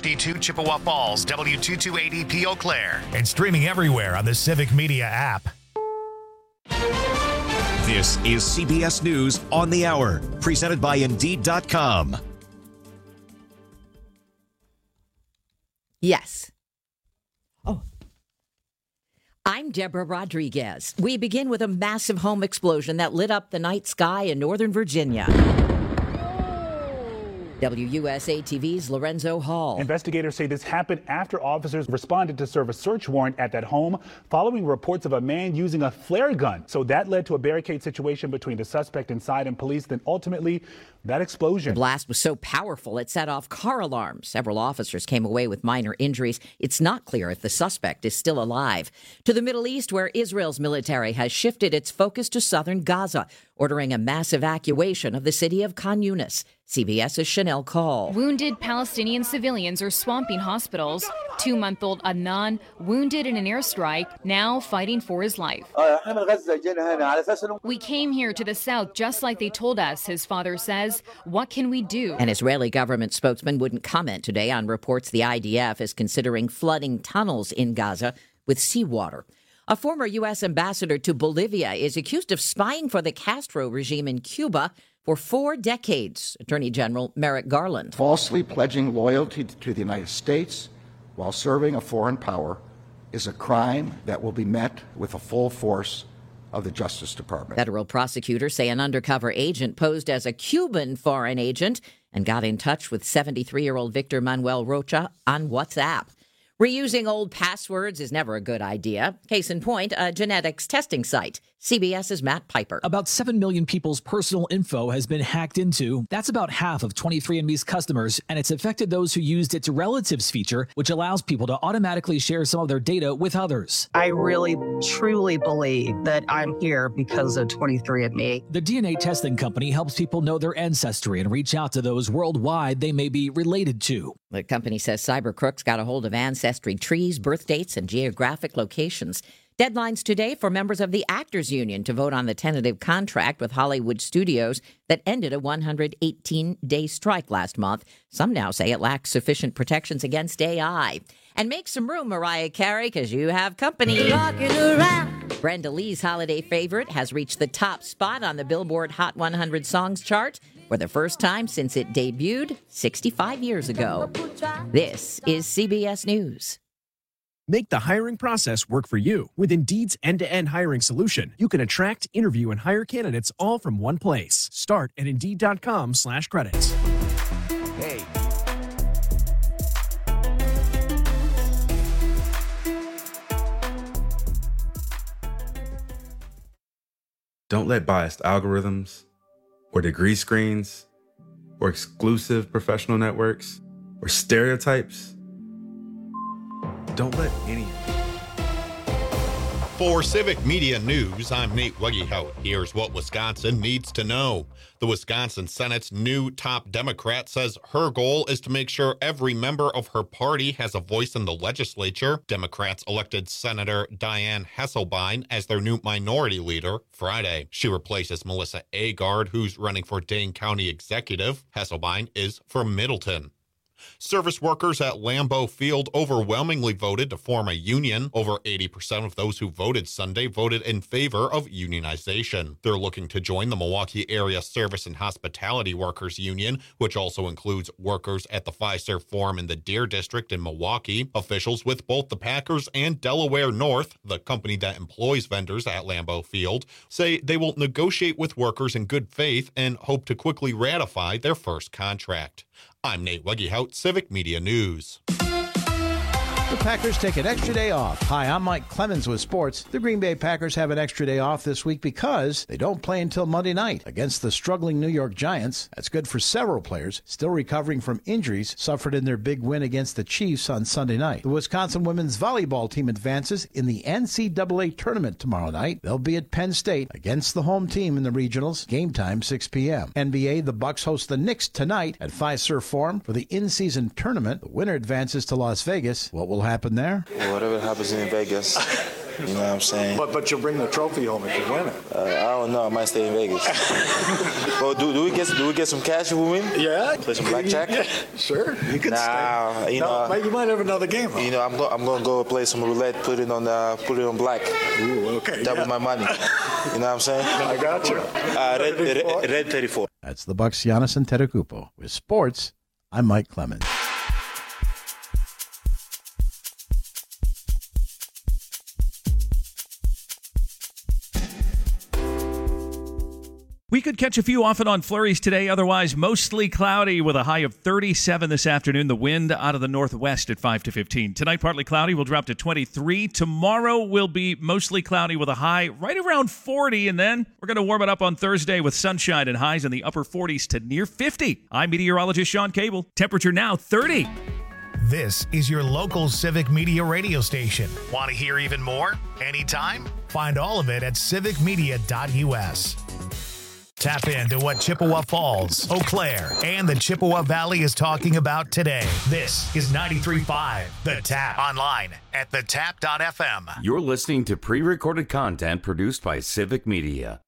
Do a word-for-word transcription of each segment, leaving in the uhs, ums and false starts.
D two Chippewa Falls, W two two eight zero P Eau Claire. And streaming everywhere on the Civic Media app. This is C B S News on the Hour, presented by Indeed dot com. Yes. Oh. I'm Deborah Rodriguez. We begin with a massive home explosion that lit up the night sky in Northern Virginia. W U S A T V's Lorenzo Hall. Investigators say this happened after officers responded to serve a search warrant at that home following reports of a man using a flare gun. So that led to a barricade situation between the suspect inside and police. Then ultimately, that explosion. The blast was so powerful it set off car alarms. Several officers came away with minor injuries. It's not clear if the suspect is still alive. To the Middle East, where Israel's military has shifted its focus to southern Gaza, ordering a mass evacuation of the city of Khan Yunis. CBS's Chanel Call. Wounded Palestinian civilians are swamping hospitals. Two-month-old Adnan, wounded in an airstrike, now fighting for his life. We came here to the south just like they told us, his father says. What can we do? An Israeli government spokesman wouldn't comment today on reports the I D F is considering flooding tunnels in Gaza with seawater. A former U S ambassador to Bolivia is accused of spying for the Castro regime in Cuba for four decades. Attorney General Merrick Garland. Falsely pledging loyalty to the United States while serving a foreign power is a crime that will be met with the full force of the Justice Department. Federal prosecutors say an undercover agent posed as a Cuban foreign agent and got in touch with seventy-three-year-old Victor Manuel Rocha on WhatsApp. Reusing old passwords is never a good idea. Case in point, a genetics testing site. CBS's Matt Piper. About seven million people's personal info has been hacked into. That's about half of twenty-three and me's customers, and it's affected those who used its relatives feature, which allows people to automatically share some of their data with others. I really, truly believe that I'm here because of twenty-three and me. The D N A testing company helps people know their ancestry and reach out to those worldwide they may be related to. The company says cyber crooks got a hold of ancestry trees, birth dates, and geographic locations. Deadlines today for members of the Actors Union to vote on the tentative contract with Hollywood studios that ended a one hundred eighteen day strike last month. Some now say it lacks sufficient protections against A I. And make some room, Mariah Carey, because you have company. Rocking around. Brenda Lee's holiday favorite has reached the top spot on the Billboard Hot one hundred Songs chart for the first time since it debuted sixty-five years ago. This is C B S News. Make the hiring process work for you. With Indeed's end-to-end hiring solution, you can attract, interview, and hire candidates all from one place. Start at Indeed.com slash credits. Hey. Don't let biased algorithms or degree screens or exclusive professional networks or stereotypes. Don't let any... For Civic Media News, I'm Nate Weggehout. Here's what Wisconsin needs to know. The Wisconsin Senate's new top Democrat says her goal is to make sure every member of her party has a voice in the legislature. Democrats elected Senator Diane Hesselbein as their new minority leader Friday. She replaces Melissa Agard, who's running for Dane County Executive. Hesselbein is from Middleton. Service workers at Lambeau Field overwhelmingly voted to form a union. Over eighty percent of those who voted Sunday voted in favor of unionization. They're looking to join the Milwaukee Area Service and Hospitality Workers Union, which also includes workers at the Fiserv Forum in the Deer District in Milwaukee. Officials with both the Packers and Delaware North, the company that employs vendors at Lambeau Field, say they will negotiate with workers in good faith and hope to quickly ratify their first contract. I'm Nate Weggehout, Civic Media News. The Packers take an extra day off. Hi, I'm Mike Clemens with sports. The Green Bay Packers have an extra day off this week because they don't play until Monday night against the struggling New York Giants. That's good for several players still recovering from injuries suffered in their big win against the Chiefs on Sunday night. The Wisconsin women's volleyball team advances in the N C double A tournament tomorrow night. They'll be at Penn State against the home team in the regionals. Game time six p.m. N B A, the Bucks host the Knicks tonight at Fiserv Forum for the in-season tournament. The winner advances to Las Vegas. What will happen there? Well, whatever happens in Vegas, You know what I'm saying? But but you'll bring the trophy home if you win it. Uh, I don't know. I might stay in Vegas. Well, do, do we get do we get some cash if we win? Yeah. Play some blackjack? Yeah, sure. You can nah, stay. You no, know, you might have another game. Huh? You know, I'm, go, I'm going to go play some roulette, put it on uh, put it on black. Ooh, okay. Double yeah. my money. You know what I'm saying? I got you. Uh, red, red, red thirty-four. That's the Bucks, Giannis Antetokounmpo. With sports, I'm Mike Clemens. We could catch a few off and on flurries today, otherwise mostly cloudy with a high of thirty-seven this afternoon. The wind out of the northwest at five to fifteen. Tonight, partly cloudy, will drop to twenty-three. Tomorrow will be mostly cloudy with a high right around forty, and then we're going to warm it up on Thursday with sunshine and highs in the upper forties to near fifty. I'm meteorologist Sean Cable. Temperature now thirty. This is your local Civic Media radio station. Want to hear even more? Anytime? Find all of it at civic media dot u s. Tap into what Chippewa Falls, Eau Claire, and the Chippewa Valley is talking about today. This is ninety-three point five The Tap. Online at the tap dot f m. You're listening to pre-recorded content produced by Civic Media.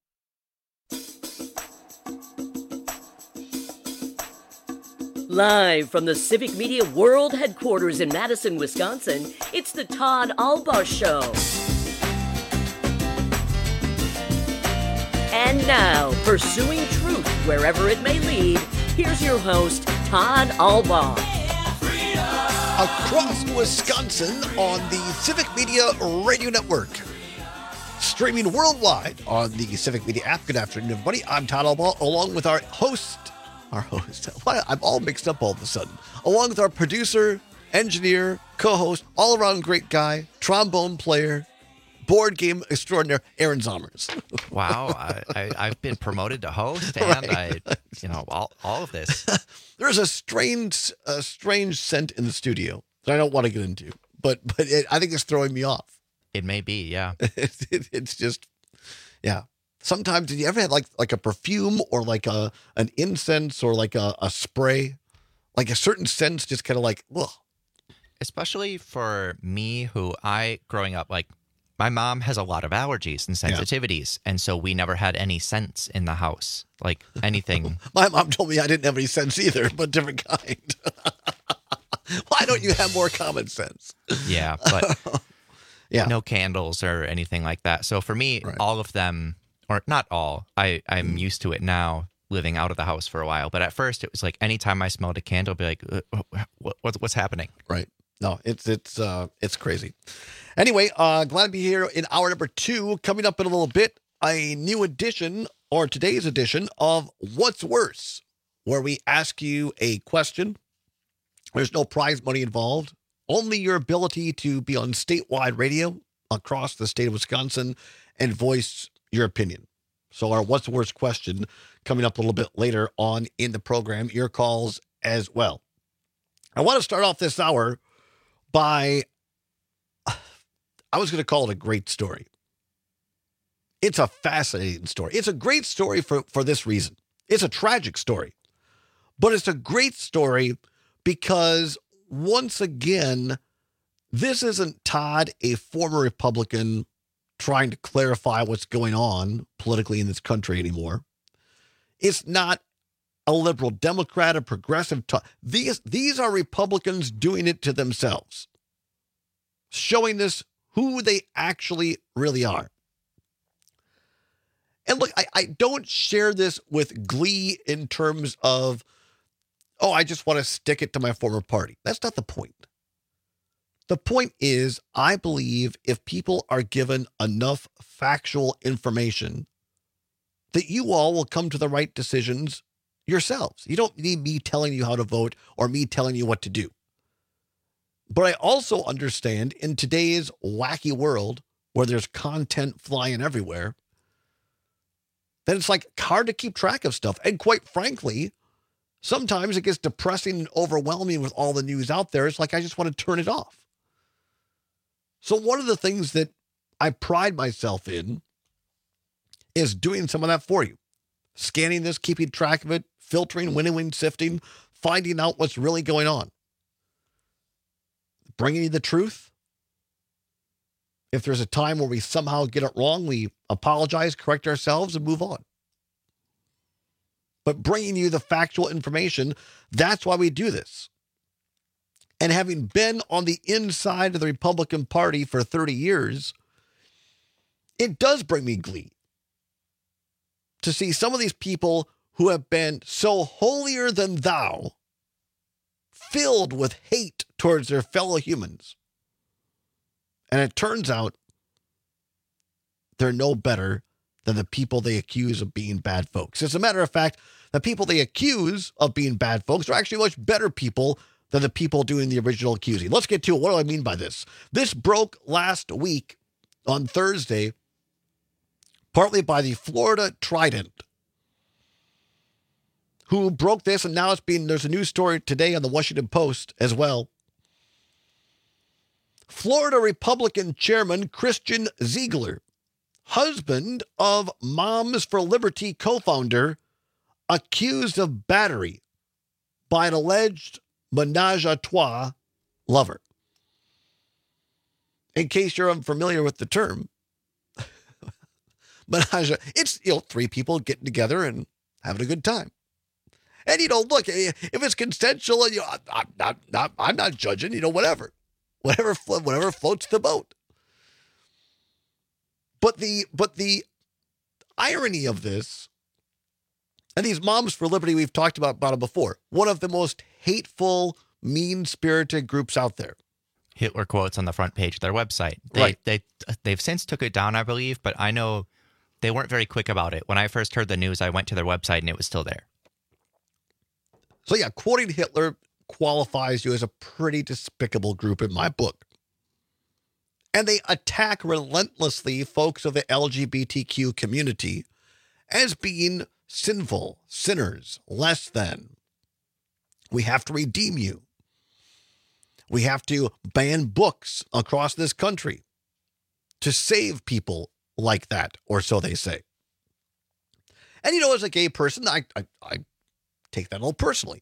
Live from the Civic Media World Headquarters in Madison, Wisconsin, it's the Todd Albaugh Show. And now, pursuing truth wherever it may lead, here's your host, Todd Albaugh. Across Wisconsin on the Civic Media Radio Network. Streaming worldwide on the Civic Media app. Good afternoon, everybody. I'm Todd Albaugh, along with our host, our host, why, I'm all mixed up all of a sudden, along with our producer, engineer, co-host, all-around great guy, trombone player, board game extraordinaire, Aaron Zommers. Wow, I, I, I've been promoted to host, and right. I, you know, all, all of this. There's a strange, a strange scent in the studio that I don't want to get into, but but it, I think it's throwing me off. It may be, yeah. it, it, it's just, yeah. Sometimes, did you ever have like like a perfume or like a an incense or like a, a spray, like a certain scent, just kind of like, ugh. Especially for me, who I growing up like. My mom has a lot of allergies and sensitivities, yeah. and so we never had any scents in the house, like anything. My mom told me I didn't have any sense either, but different kind. Why don't you have more common sense? Yeah, but yeah. no candles or anything like that. So for me, right. all of them, or not all, I, I'm mm. used to it now, living out of the house for a while. But at first, it was like anytime I smelled a candle, I'd be like, what, what, what's happening? Right. No, it's it's uh, it's crazy. Anyway, uh, glad to be here in hour number two. Coming up in a little bit, a new edition, or today's edition, of What's Worse, where we ask you a question. There's no prize money involved, only your ability to be on statewide radio across the state of Wisconsin and voice your opinion. So our What's Worse question coming up a little bit later on in the program, your calls as well. I want to start off this hour by, I was going to call it a great story. It's a fascinating story. It's a great story for, for this reason. It's a tragic story, but it's a great story because once again, this isn't Todd, a former Republican, trying to clarify what's going on politically in this country anymore. It's not a liberal Democrat, a progressive. T- these, these are Republicans doing it to themselves, showing us who they actually really are. And look, I, I don't share this with glee in terms of, oh, I just want to stick it to my former party. That's not the point. The point is, I believe if people are given enough factual information, that you all will come to the right decisions yourselves. You don't need me telling you how to vote or me telling you what to do. But I also understand in today's wacky world where there's content flying everywhere, that it's like hard to keep track of stuff. And quite frankly, sometimes it gets depressing and overwhelming with all the news out there. It's like I just want to turn it off. So one of the things that I pride myself in is doing some of that for you. Scanning this, keeping track of it, filtering, winnowing, sifting, finding out what's really going on. Bringing you the truth. If there's a time where we somehow get it wrong, we apologize, correct ourselves, and move on. But bringing you the factual information, that's why we do this. And having been on the inside of the Republican Party for thirty years, it does bring me glee to see some of these people who have been so holier than thou, filled with hate towards their fellow humans. And it turns out they're no better than the people they accuse of being bad folks. As a matter of fact, the people they accuse of being bad folks are actually much better people than the people doing the original accusing. Let's get to it. What do I mean by this? This broke last week on Thursday, partly by the Florida Trident, who broke this, and now it's being, there's a news story today on the Washington Post as well. Florida Republican Chairman Christian Ziegler, husband of Moms for Liberty co-founder, accused of battery by an alleged menage a trois lover. In case you're unfamiliar with the term, menage, it's, you know, three people getting together and having a good time. And, you know, look, if it's consensual, you know, I'm not, not, I'm not judging, you know, whatever. Whatever, whatever floats the boat. But the, but the irony of this, and these Moms for Liberty, we've talked about, about it before, one of the most hateful, mean-spirited groups out there. Hitler quotes on the front page of their website. They, right. They, they've since took it down, I believe, but I know they weren't very quick about it. When I first heard the news, I went to their website and it was still there. So yeah, quoting Hitler qualifies you as a pretty despicable group in my book. And they attack relentlessly folks of the L G B T Q community as being sinful, sinners, less than. We have to redeem you. We have to ban books across this country to save people like that, or so they say. And you know, as a gay person, I, I, I take that a little personally.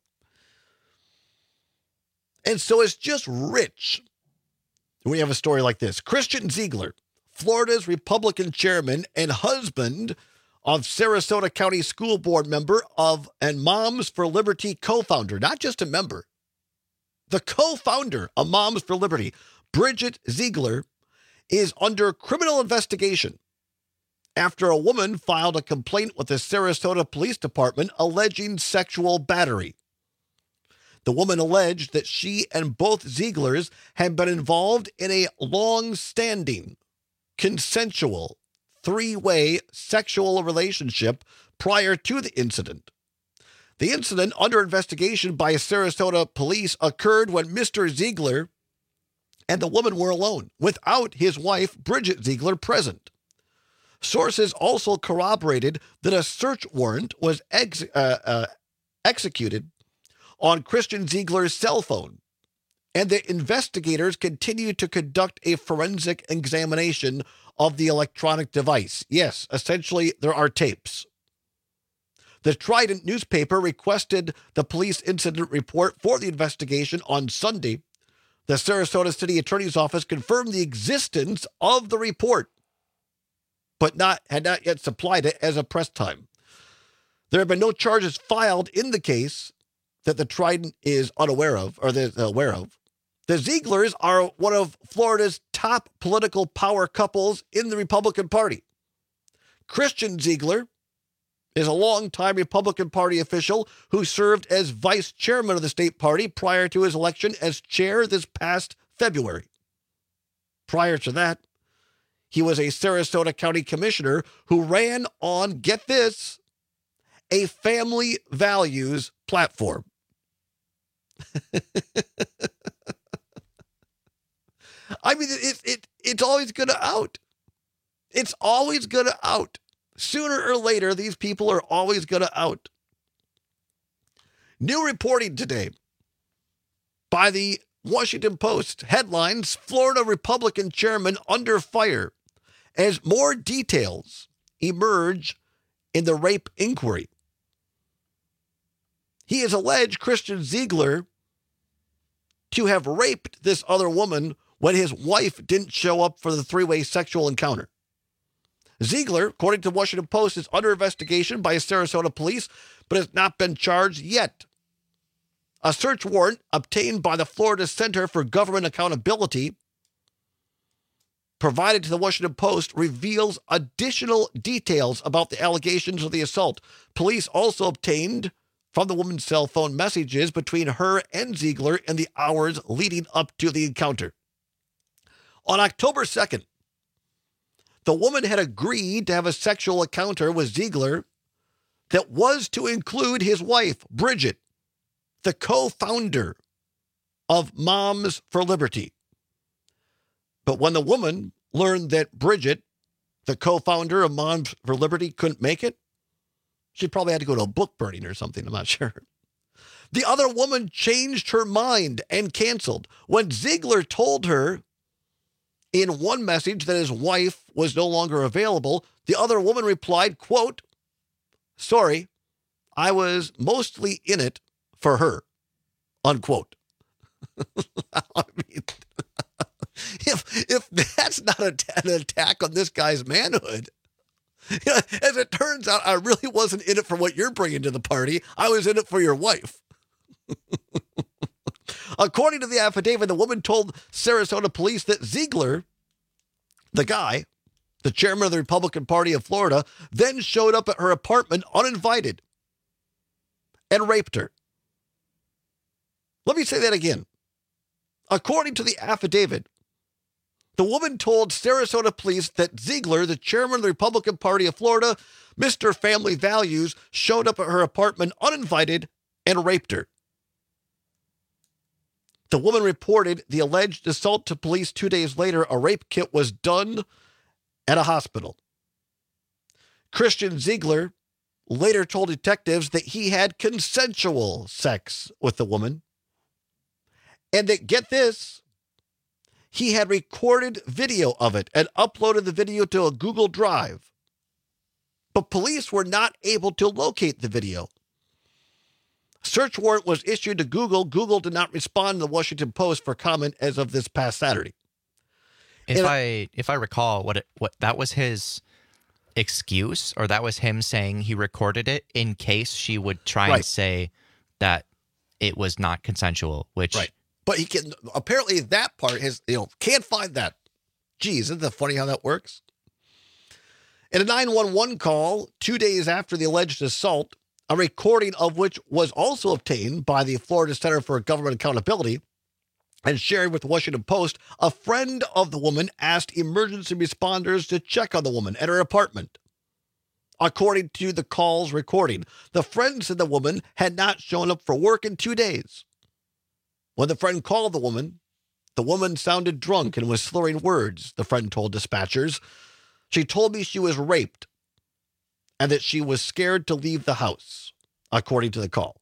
And so it's just rich. We have a story like this. Christian Ziegler, Florida's Republican chairman and husband of Sarasota County School Board member of and Moms for Liberty co-founder, not just a member, the co-founder of Moms for Liberty, Bridget Ziegler, is under criminal investigation after a woman filed a complaint with the Sarasota Police Department alleging sexual battery. The woman alleged that she and both Zieglers had been involved in a long-standing, consensual, three-way sexual relationship prior to the incident. The incident, under investigation by Sarasota police, occurred when Mister Ziegler and the woman were alone, without his wife, Bridget Ziegler, present. Sources also corroborated that a search warrant was ex- uh, uh, executed on Christian Ziegler's cell phone, and the investigators continue to conduct a forensic examination of the electronic device. Yes, essentially, there are tapes. The Trident newspaper requested the police incident report for the investigation on Sunday. The Sarasota City Attorney's Office confirmed the existence of the report, but not had not yet supplied it as a press time. There have been no charges filed in the case that the Trident is unaware of, or they're aware of. The Zieglers are one of Florida's top political power couples in the Republican Party. Christian Ziegler is a longtime Republican Party official who served as vice chairman of the state party prior to his election as chair this past February. Prior to that, he was a Sarasota County commissioner who ran on, get this, a family values platform. I mean, it, it, it's always going to out. It's always going to out. Sooner or later, these people are always going to out. New reporting today by the Washington Post. Headlines, Florida Republican chairman under fire as more details emerge in the rape inquiry. He has alleged Christian Ziegler to have raped this other woman when his wife didn't show up for the three-way sexual encounter. Ziegler, according to the Washington Post, is under investigation by Sarasota police, but has not been charged yet. A search warrant obtained by the Florida Center for Government Accountability provided to the Washington Post reveals additional details about the allegations of the assault. Police also obtained from the woman's cell phone messages between her and Ziegler in the hours leading up to the encounter. On October second, the woman had agreed to have a sexual encounter with Ziegler that was to include his wife, Bridget, the co-founder of Moms for Liberty. But when the woman learned that Bridget, the co-founder of Moms for Liberty, couldn't make it, she probably had to go to a book burning or something, I'm not sure. The other woman changed her mind and canceled. When Ziegler told her in one message that his wife was no longer available, the other woman replied, quote, "Sorry, I was mostly in it for her," unquote. I mean, if, if that's not a, an attack on this guy's manhood, you know, as it turns out, I really wasn't in it for what you're bringing to the party. I was in it for your wife. According to the affidavit, the woman told Sarasota police that Ziegler, the guy, the chairman of the Republican Party of Florida, then showed up at her apartment uninvited and raped her. Let me say that again. According to the affidavit, the woman told Sarasota police that Ziegler, the chairman of the Republican Party of Florida, Mister Family Values, showed up at her apartment uninvited and raped her. The woman reported the alleged assault to police two days later. A rape kit was done at a hospital. Christian Ziegler later told detectives that he had consensual sex with the woman. And that, get this, he had recorded video of it and uploaded the video to a Google Drive. But police were not able to locate the video. Search warrant was issued to Google. Google did not respond to the Washington Post for comment as of this past Saturday. If and, I if I recall, what it, what that was his excuse, or that was him saying he recorded it in case she would try right. and say that it was not consensual, which right. But he can apparently that part has you know can't find that. Geez, isn't that funny how that works? In a nine one one call two days after the alleged assault, a recording of which was also obtained by the Florida Center for Government Accountability and shared with the Washington Post, a friend of the woman asked emergency responders to check on the woman at her apartment. According to the call's recording, the friend said the woman had not shown up for work in two days. When the friend called the woman, the woman sounded drunk and was slurring words, the friend told dispatchers. She told me she was raped and that she was scared to leave the house, according to the call.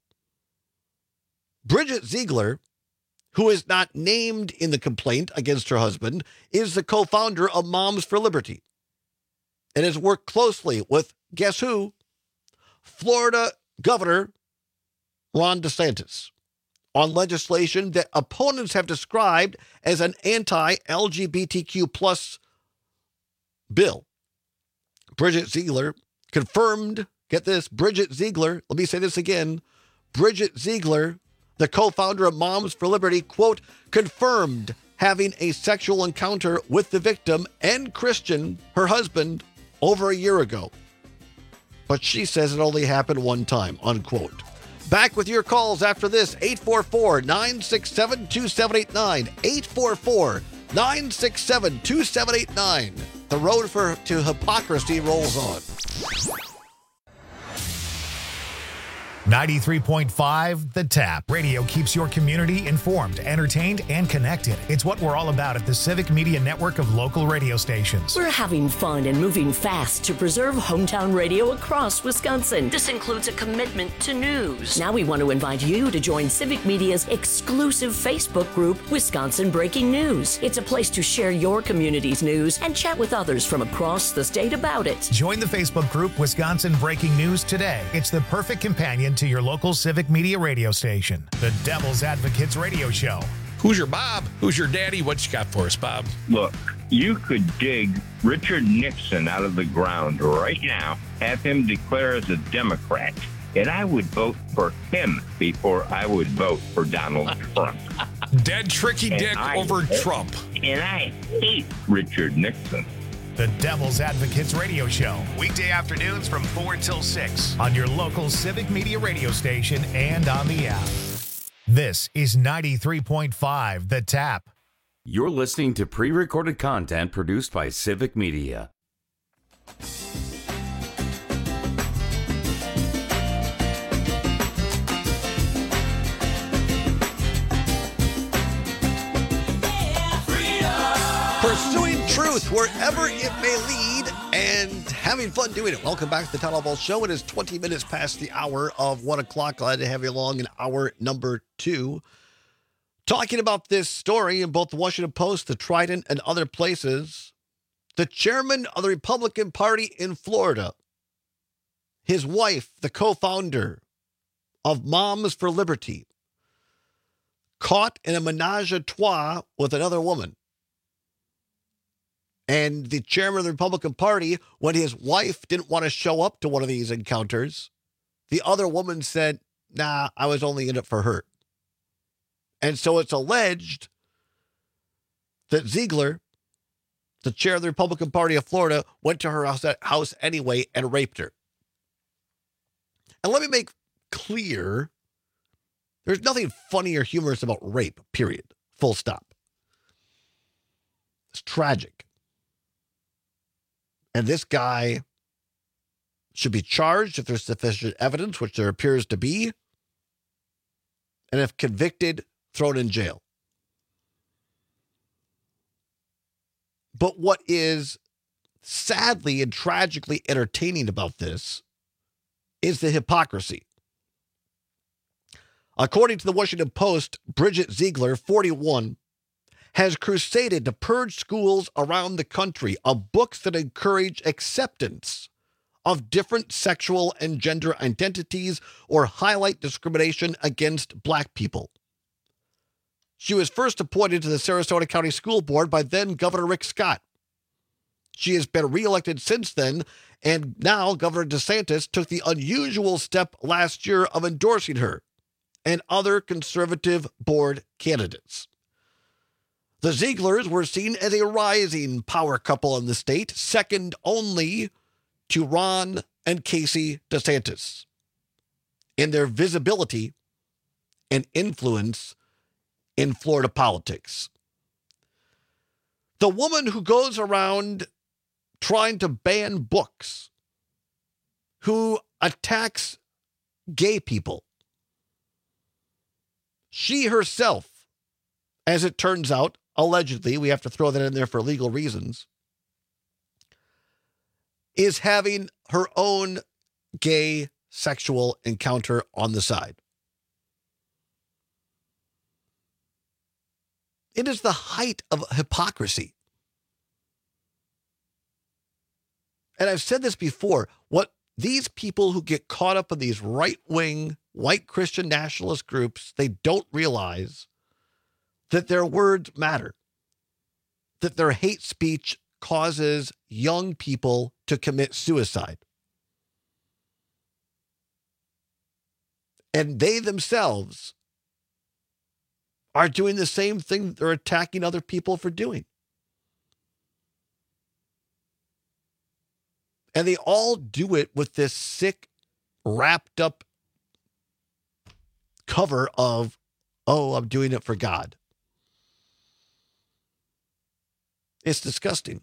Bridget Ziegler, who is not named in the complaint against her husband, is the co-founder of Moms for Liberty and has worked closely with, guess who? Florida Governor Ron DeSantis on legislation that opponents have described as an anti-L G B T Q plus bill. Bridget Ziegler confirmed, get this, Bridget Ziegler, let me say this again, Bridget Ziegler, the co-founder of Moms for Liberty, quote, confirmed having a sexual encounter with the victim and Christian, her husband, over a year ago. But she says it only happened one time, unquote. Back with your calls after this, eight four four, nine six seven, two seven eight nine, eight four four, nine six seven, two seven eight nine. The road for to hypocrisy rolls on. ninety-three point five The Tap. Radio keeps your community informed, entertained, and connected. It's what we're all about at the Civic Media Network of local radio stations. We're having fun and moving fast to preserve hometown radio across Wisconsin. This includes a commitment to news. Now we want to invite you to join Civic Media's exclusive Facebook group, Wisconsin Breaking News. It's a place to share your community's news and chat with others from across the state about it. Join the Facebook group, Wisconsin Breaking News, today. It's the perfect companion to your local Civic Media radio station, the Devil's Advocates Radio Show. Who's your Bob? Who's your daddy? What you got for us, Bob? Look, you could dig Richard Nixon out of the ground right now, have him declare as a Democrat, and I would vote for him before I would vote for Donald Trump. Dead tricky dick I, over Trump. And I hate Richard Nixon. The Devil's Advocates Radio Show, weekday afternoons from four till six on your local Civic Media radio station and on the app. This is ninety-three point five The Tap. You're listening to pre-recorded content produced by Civic Media. Pursuing truth wherever it may lead and having fun doing it. Welcome back to the Town Hall Ball Show. It is twenty minutes past the hour of one o'clock. Glad to have you along in hour number two. Talking about this story in both the Washington Post, the Trident, and other places. The chairman of the Republican Party in Florida, his wife, the co-founder of Moms for Liberty, caught in a menage a trois with another woman. And the chairman of the Republican Party, when his wife didn't want to show up to one of these encounters, the other woman said, nah, I was only in it for her. And so it's alleged that Ziegler, the chair of the Republican Party of Florida, went to her house, house anyway and raped her. And let me make clear, there's nothing funny or humorous about rape, period. Full stop. It's tragic. And this guy should be charged if there's sufficient evidence, which there appears to be. And if convicted, thrown in jail. But what is sadly and tragically entertaining about this is the hypocrisy. According to the Washington Post, Bridget Ziegler, forty-one, has crusaded to purge schools around the country of books that encourage acceptance of different sexual and gender identities or highlight discrimination against Black people. She was first appointed to the Sarasota County School Board by then Governor Rick Scott. She has been reelected since then, and now Governor DeSantis took the unusual step last year of endorsing her and other conservative board candidates. The Zieglers were seen as a rising power couple in the state, second only to Ron and Casey DeSantis in their visibility and influence in Florida politics. The woman who goes around trying to ban books, who attacks gay people, she herself, as it turns out, allegedly, we have to throw that in there for legal reasons, is having her own gay sexual encounter on the side. It is the height of hypocrisy. And I've said this before, what these people who get caught up in these right-wing white Christian nationalist groups, they don't realize that their words matter, that their hate speech causes young people to commit suicide. And they themselves are doing the same thing they're attacking other people for doing. And they all do it with this sick, wrapped up cover of, oh, I'm doing it for God. It's disgusting.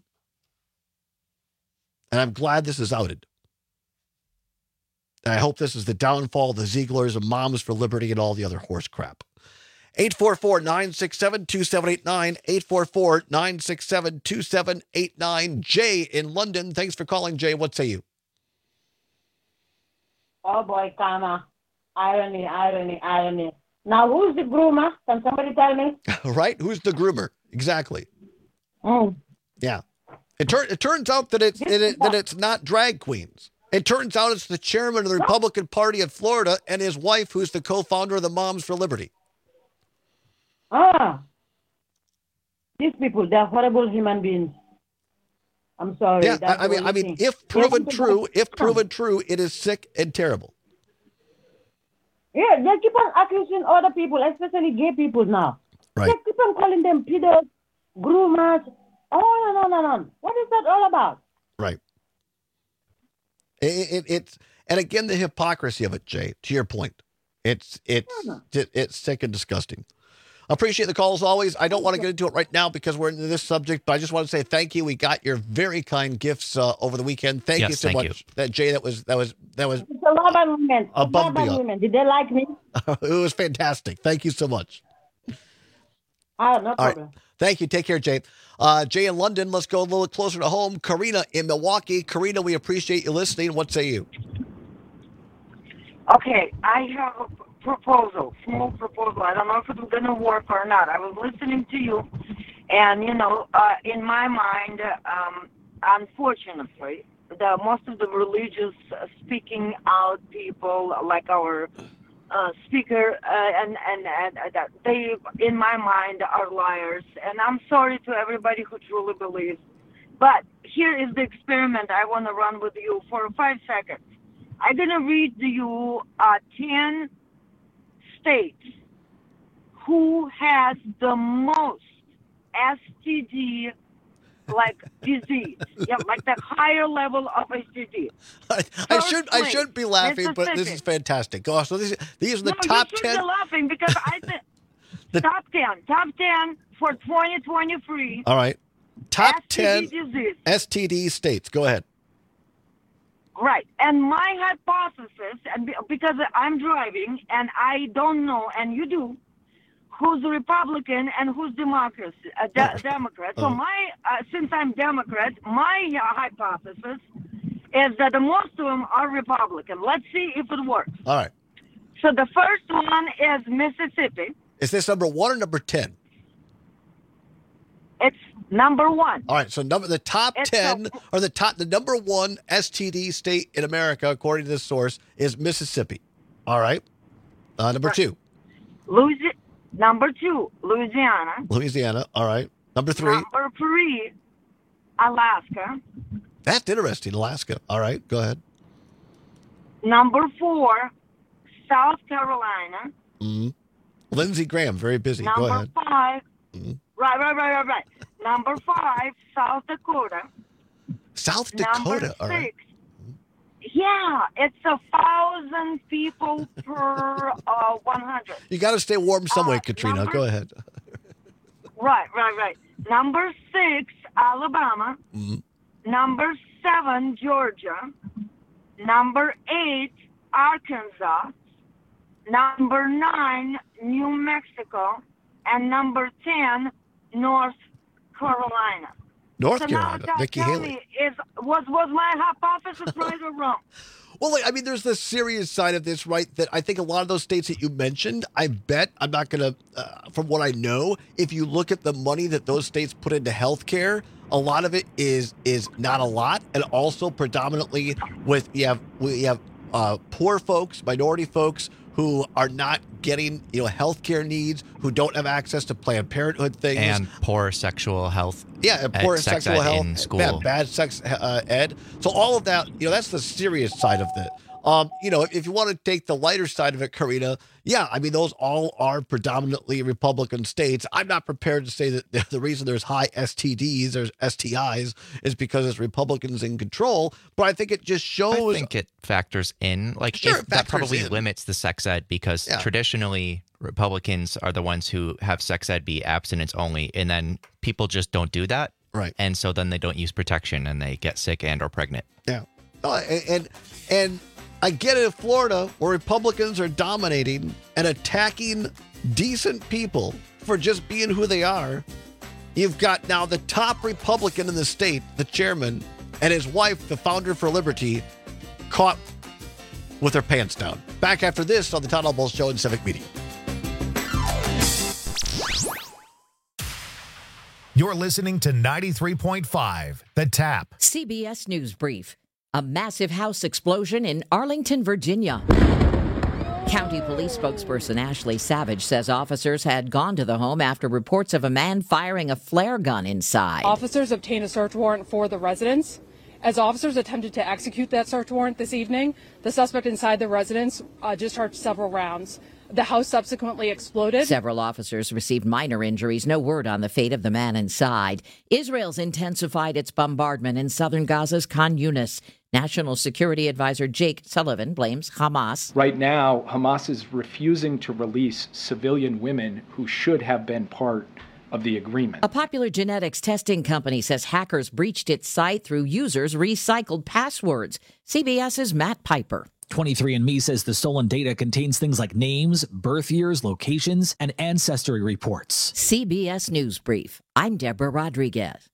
And I'm glad this is outed. And I hope this is the downfall of the Zieglers and Moms for Liberty and all the other horse crap. eight four four, nine six seven, two seven eight nine, eight four four, nine six seven, two seven eight nine. Jay in London. Thanks for calling, Jay. What say you? Oh, boy, karma. Irony, irony, irony. Now, who's the groomer? Can somebody tell me? Right? Who's the groomer? Exactly. Mm. Yeah. It, tur- it turns out that it's, it, it, that it's not drag queens. It turns out it's the chairman of the Republican Party of Florida and his wife, who's the co-founder of the Moms for Liberty. Ah, these people, they're horrible human beings. I'm sorry. Yeah, That's I, I mean, the I mean, thing. if proven They- true, if proven true, it is sick and terrible. Yeah, they keep on accusing other people, especially gay people now. Right. They keep on calling them pedos, groomers, on and on and on. What is that all about? Right. It, it, it's and again the hypocrisy of it, Jay. To your point, it's it's it, it's sick and disgusting. Appreciate the call as always. I don't want to get into it right now because we're into this subject, but I just want to say thank you. We got your very kind gifts uh, over the weekend. Thank Yes, you so thank much, that Jay. That was that was that was It's a love and women. A It's bump love and beyond. women. Did they like me? it was fantastic. Thank you so much. Oh, no All problem. right. Thank you. Take care, Jay. Uh, Jay in London. Let's go a little closer to home. Karina in Milwaukee. Karina, we appreciate you listening. What say you? Okay, I have a proposal, small proposal. I don't know if it's going to work or not. I was listening to you, and, you know, uh, in my mind, um, unfortunately, the most of the religious uh, speaking out people, like our uh, speaker, uh, and, and, and uh, that they, in my mind, are liars. And I'm sorry to everybody who truly believes. But here is the experiment I want to run with you for five seconds. I'm going to read to you uh, ten states who has the most S T D like disease. Yeah, like the higher level of S T D. I, I should I shouldn't be laughing, but this is fantastic. Oh, so these, these are the no, top you should ten. be laughing because I think The- top ten, top ten for twenty twenty-three. All right. Top S T D ten disease. S T D states. Go ahead. Right. And my hypothesis, and be- because I'm driving and I don't know, and you do, who's Republican and who's Democracy, uh, de- Democrat. So Uh-huh. my, uh, since I'm Democrat, my uh, hypothesis is that the most of them are Republican. Let's see if it works. All right. So the first one is Mississippi. Is this number one or number ten? It's number one. All right. So number the top It's ten a- or the top the number one S T D state in America, according to this source, is Mississippi. All right. Uh, number two, Louisi- number two, Louisiana. Louisiana. All right. Number three. Number three, Alaska. That's interesting. Alaska. All right. Go ahead. Number four, South Carolina. Mm-hmm. Lindsey Graham, very busy. Number Go ahead. five, Mhm. right, right, right, right, right. Number five, South Dakota. South Number Dakota. All right. six, yeah, it's a thousand people per uh, one hundred. You got to stay warm some way, Uh, Katrina. number- Go ahead. Right, right, right. Number six, Alabama. Mhm. Number seven, Georgia. Number eight, Arkansas. Number nine, New Mexico. And number ten, North Carolina. North so now Carolina. tell- Nikki tell Haley. me, is, was, was my hypothesis right or wrong? Well, like, I mean, there's the serious side of this, right? That I think a lot of those states that you mentioned, I bet, I'm not going to, uh, from what I know, if you look at the money that those states put into healthcare, a lot of it is is not a lot, and also predominantly with you have we have uh, poor folks, minority folks who are not getting you know healthcare needs, who don't have access to Planned Parenthood things, And poor sexual health. yeah, and ed- poor sex sexual ed health, in school. yeah, bad sex uh, ed. So all of that, you know, that's the serious side of it. Um, you know, if, if you want to take the lighter side of it, Karina, yeah, I mean, those all are predominantly Republican states. I'm not prepared to say that the, the reason there's high S T Ds or S T Is is because it's Republicans in control, but I think it just shows. I think it factors in. Like Sure, it, it that factors probably in. limits the sex ed because Yeah. traditionally Republicans are the ones who have sex ed be abstinence only, and then people just don't do that. Right. And so then they don't use protection and they get sick and or pregnant. Yeah. Oh, and, and and I get it in Florida where Republicans are dominating and attacking decent people for just being who they are. You've got now the top Republican in the state, the chairman, and his wife, the founder for Liberty, caught with their pants down. Back after this on the Todd Albaugh Show in Civic Media. You're listening to ninety-three point five, The Tap. C B S News Brief. A massive house explosion in Arlington, Virginia. County Police spokesperson Ashley Savage says officers had gone to the home after reports of a man firing a flare gun inside. Officers obtained a search warrant for the residence. As officers attempted to execute that search warrant this evening, the suspect inside the residence uh, discharged several rounds. The house subsequently exploded. Several officers received minor injuries. No word on the fate of the man inside. Israel's intensified its bombardment in southern Gaza's Khan Yunis. National Security Advisor Jake Sullivan blames Hamas. Right now, Hamas is refusing to release civilian women who should have been part of the agreement. A popular genetics testing company says hackers breached its site through users' recycled passwords. CBS's Matt Piper. twenty-three and me says the stolen data contains things like names, birth years, locations, and ancestry reports. C B S News Brief. I'm Deborah Rodriguez.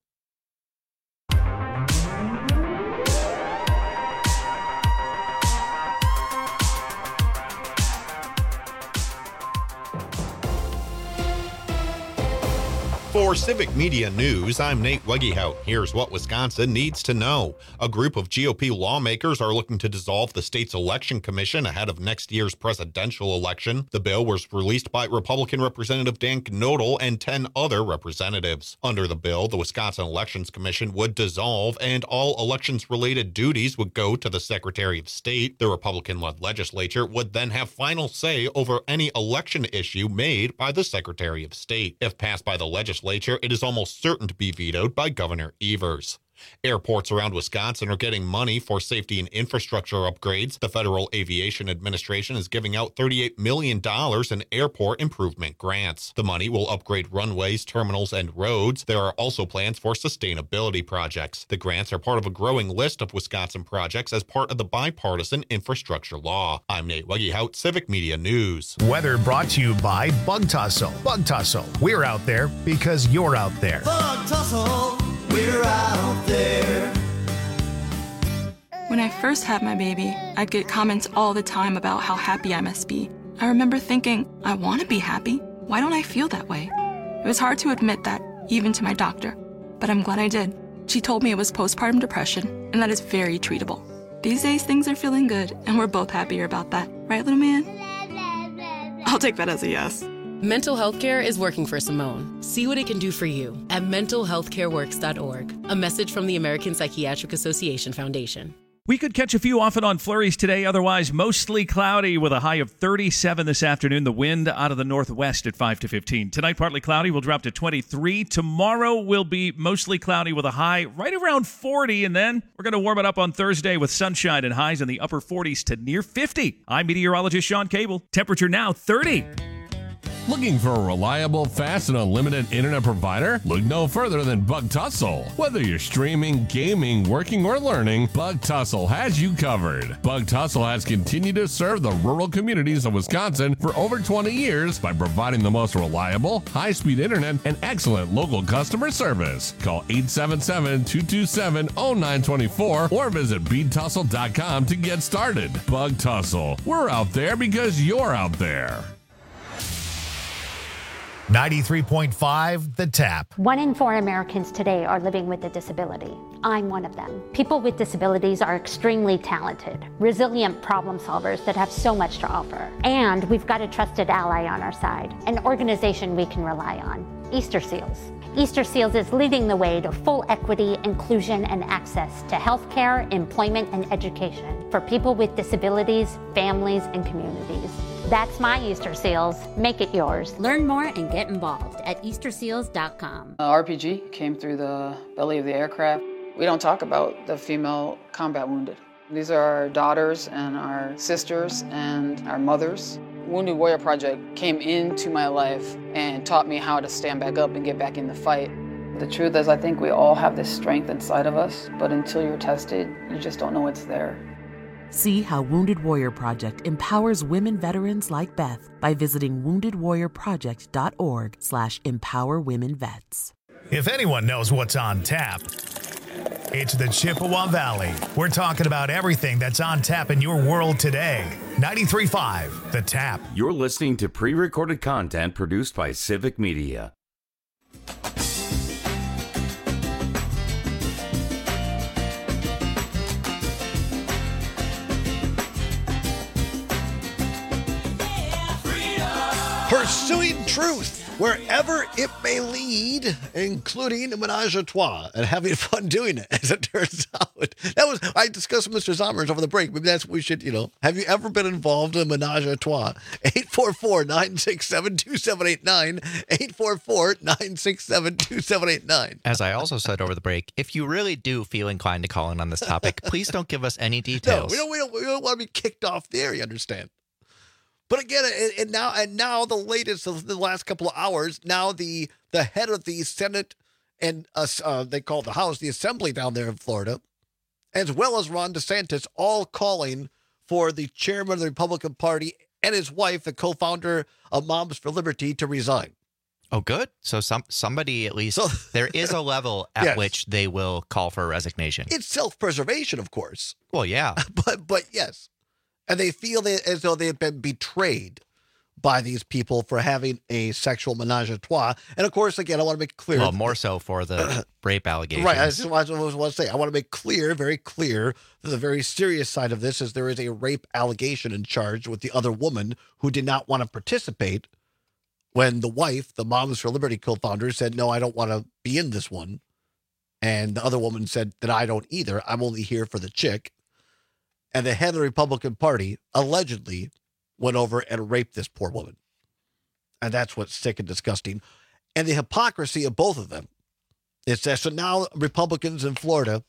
For Civic Media News, I'm Nate Wegehout. Here's what Wisconsin needs to know. A group of G O P lawmakers are looking to dissolve the state's election commission ahead of next year's presidential election. The bill was released by Republican Representative Dan Knodel and ten other representatives. Under the bill, the Wisconsin Elections Commission would dissolve and all elections-related duties would go to the Secretary of State. The Republican-led legislature would then have final say over any election issue made by the Secretary of State. If passed by the legislature, it is almost certain to be vetoed by Governor Evers. Airports around Wisconsin are getting money for safety and infrastructure upgrades. The Federal Aviation Administration is giving out thirty-eight million dollars in airport improvement grants. The money will upgrade runways, terminals, and roads. There are also plans for sustainability projects. The grants are part of a growing list of Wisconsin projects as part of the bipartisan infrastructure law. I'm Nate Wegehout, Civic Media News. Weather brought to you by Bug Tussle. Bug Tussle. We're out there because you're out there. Bug Tussle. We're out there. When I first had my baby, I'd get comments all the time about how happy I must be. I remember thinking, I want to be happy. Why don't I feel that way? It was hard to admit that, even to my doctor. But I'm glad I did. She told me it was postpartum depression, and that is very treatable. These days, things are feeling good, and we're both happier about that. Right, little man? I'll take that as a yes. Mental health care is working for Simone. See what it can do for you at mental health care works dot org. A message from the American Psychiatric Association Foundation. We could catch a few off and on flurries today, otherwise mostly cloudy with a high of thirty-seven this afternoon. The wind out of the northwest at five to fifteen. Tonight, partly cloudy, will drop to twenty-three. Tomorrow will be mostly cloudy with a high right around forty, and then we're going to warm it up on Thursday with sunshine and highs in the upper forties to near fifty. I'm meteorologist Sean Cable. Temperature now thirty. Looking for a reliable, fast, and unlimited internet provider? Look no further than Bug Tussle. Whether you're streaming, gaming, working, or learning, Bug Tussle has you covered. Bug Tussle has continued to serve the rural communities of Wisconsin for over twenty years by providing the most reliable, high-speed internet and excellent local customer service. Call eight seven seven, two two seven, zero nine two four or visit bead tussle dot com to get started. Bug Tussle. We're out there because you're out there. ninety-three point five The Tap. One in four Americans today are living with a disability. I'm one of them. People with disabilities are extremely talented, resilient problem solvers that have so much to offer. And we've got a trusted ally on our side, an organization we can rely on, Easter Seals. Easter Seals is leading the way to full equity, inclusion, and access to healthcare, employment, and education for people with disabilities, families, and communities. That's my Easter Seals. Make it yours. Learn more and get involved at easter seals dot com. Uh, R P G came through the belly of the aircraft. We don't talk about the female combat wounded. These are our daughters and our sisters and our mothers. Wounded Warrior Project came into my life and taught me how to stand back up and get back in the fight. The truth is, I think we all have this strength inside of us, but until you're tested, you just don't know it's there. See how Wounded Warrior Project empowers women veterans like Beth by visiting wounded warrior project dot org slash empower women vets. If anyone knows what's on tap, it's the Chippewa Valley. We're talking about everything that's on tap in your world today. ninety-three point five The Tap. You're listening to pre-recorded content produced by Civic Media. Pursuing truth wherever it may lead, including menage a trois, and having fun doing it, as it turns out. That was, I discussed with Mister Zommers over the break. Maybe that's what we should, you know. Have you ever been involved in menage a trois? eight four four, nine six seven, two seven eight nine. eight four four, nine six seven, two seven eight nine. As I also said over the break, if you really do feel inclined to call in on this topic, please don't give us any details. No, we don't, we don't, we don't want to be kicked off there, you understand? But again, and, and now and now the latest of the last couple of hours, now the the head of the Senate and uh, uh, they call it the House, the Assembly down there in Florida, as well as Ron DeSantis, all calling for the chairman of the Republican Party and his wife, the co-founder of Moms for Liberty, to resign. Oh, good. So some somebody at least, So- there is a level at Yes. which they will call for a resignation. It's self-preservation, of course. Well, yeah. But but yes. And they feel they, as though they have been betrayed by these people for having a sexual menage a trois. And of course, again, I want to make clear. Well, more so for the rape allegations. Right. I just want I just want to say, I want to make clear, very clear, that the very serious side of this is there is a rape allegation in charge with the other woman who did not want to participate when the wife, the Moms for Liberty co-founder, said, no, I don't want to be in this one. And the other woman said that I don't either. I'm only here for the chick. And the head of the Republican Party allegedly went over and raped this poor woman. And that's what's sick and disgusting. And the hypocrisy of both of them is that so now Republicans in Florida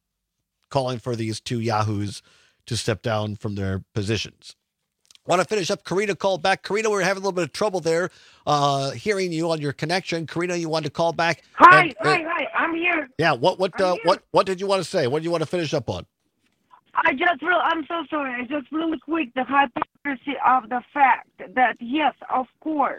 calling for these two yahoos to step down from their positions. Want to finish up? Karina called back. Karina, we were having a little bit of trouble there uh, hearing you on your connection. Karina, you wanted to call back. Hi, And, uh, hi, hi. I'm here. Yeah, what what I'm uh, here. what what did you want to say? What do you want to finish up on? I just real. I'm so sorry. I just really quick the hypocrisy of the fact that yes, of course,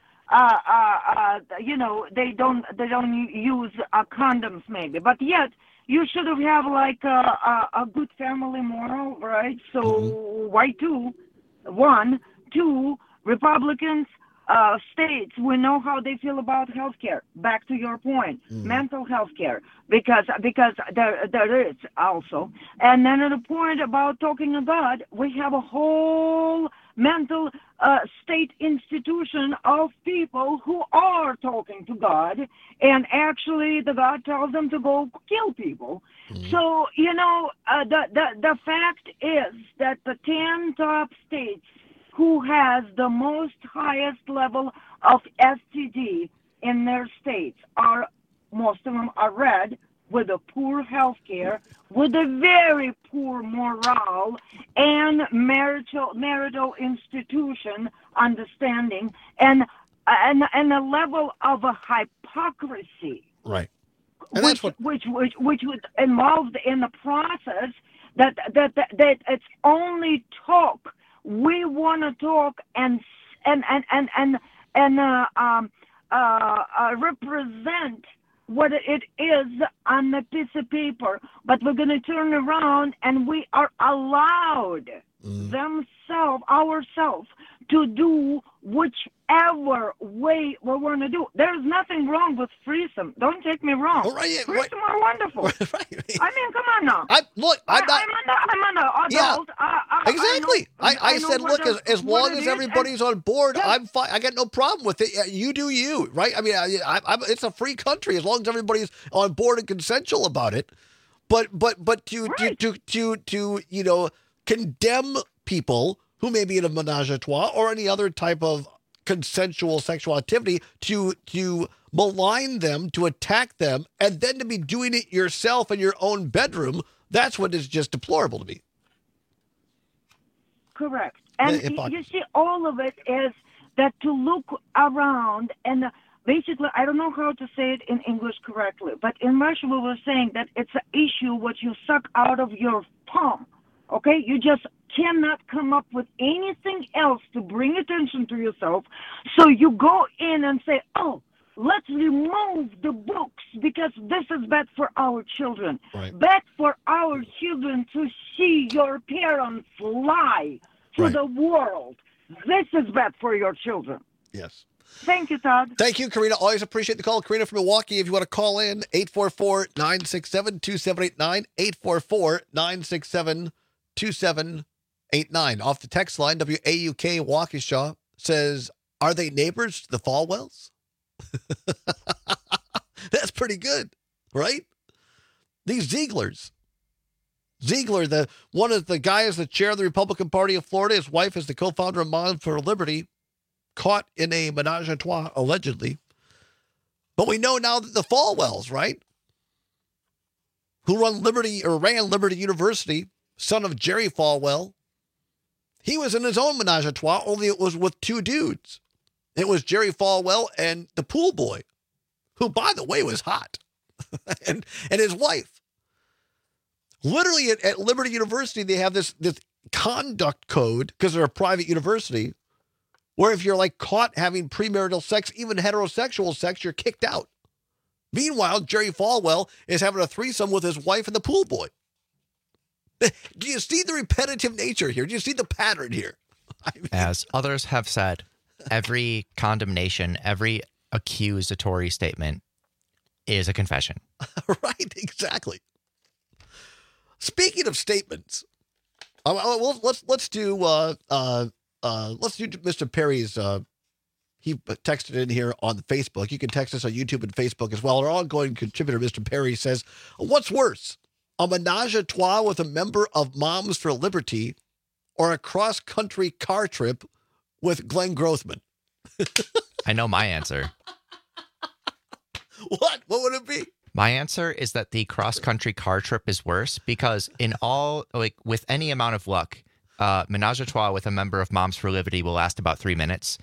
uh, uh, uh, you know they don't they don't u- use uh, condoms maybe, but yet you should have like a, a, a good family moral, right? So why two? One, two, Republicans. Uh, states, we know how they feel about health care. Back to your point, Mm. mental health care, because because there there is also. And then the point about talking to God, we have a whole mental uh, state institution of people who are talking to God, and actually the God tells them to go kill people. So, you know, uh, the, the, the fact is that the ten top states who has the most highest level of S T D in their states are, most of them are red, with a poor health care, with a very poor morale and marital marital institution understanding, and and and a level of a hypocrisy, Right. which, which which which was involved in the process that that that, that it's only talk. We want to talk and and and and and and uh, um, uh, uh, represent what it is on the piece of paper, but we're going to turn around and we are allowed themselves, ourselves, to do whichever way we want to do. There's nothing wrong with threesome. Don't take me wrong. All right, yeah, threesome are wonderful. I mean, come on now. I, look, I'm not. I'm an, I'm an Yeah, adult. I, I, exactly. I, I, know, I, know said, what look, the- as, as what long it as is, everybody's on board, I'm fine. I got no problem with it. Uh, You do you, right? I mean, I, I, I'm, it's a free country as long as everybody's on board and consensual about it. But but but to to, to to to you know condemn people who may be in a menage a trois or any other type of consensual sexual activity, to to malign them, to attack them, and then to be doing it yourself in your own bedroom, that's what is just deplorable to me. Correct. And Yeah, y- if I- you see, all of it is that to look around and uh, basically, I don't know how to say it in English correctly, but in Russian we were saying that it's an issue what you suck out of your palm. Okay? You just cannot come up with anything else to bring attention to yourself. So you go in and say, oh, let's remove the books because this is bad for our children. Right. Bad for our children to see your parents lie to Right. the world. This is bad for your children. Yes. Thank you, Todd. Thank you, Karina. Always appreciate the call. Karina from Milwaukee, if you want to call in, eight four four, nine six seven, two seven eight nine, eight four four, nine six seven, two seven eight nine. Off the text line, W A U K Waukesha says, Are they neighbors to the Falwells? That's pretty good, right? These Zieglers. Ziegler, the one of the guys, the chair of the Republican Party of Florida, his wife is the co-founder of Moms for Liberty, caught in a menage a trois, allegedly. But we know now that the Falwells, right, who run Liberty or ran Liberty University, son of Jerry Falwell, he was in his own menage a trois, only it was with two dudes. It was Jerry Falwell and the pool boy, who, by the way, was hot, and and his wife. Literally at, at Liberty University, they have this, this conduct code, because they're a private university, where if you're like caught having premarital sex, even heterosexual sex, you're kicked out. Meanwhile, Jerry Falwell is having a threesome with his wife and the pool boy. Do you see the repetitive nature here? Do you see the pattern here? I mean, as others have said, every condemnation, every accusatory statement is a confession. Right, exactly. Speaking of statements, uh, well, let's let's do uh, uh, uh, let's do Mister Perry's. Uh, he texted in here on Facebook. You can text us on YouTube and Facebook as well. Our ongoing contributor, Mister Perry, says, "What's worse, a menage a trois with a member of Moms for Liberty, or a cross-country car trip with Glenn Grothman?" I know my answer. What? What would it be? My answer is that the cross-country car trip is worse because in all, like with any amount of luck, uh, menage a trois with a member of Moms for Liberty will last about three minutes.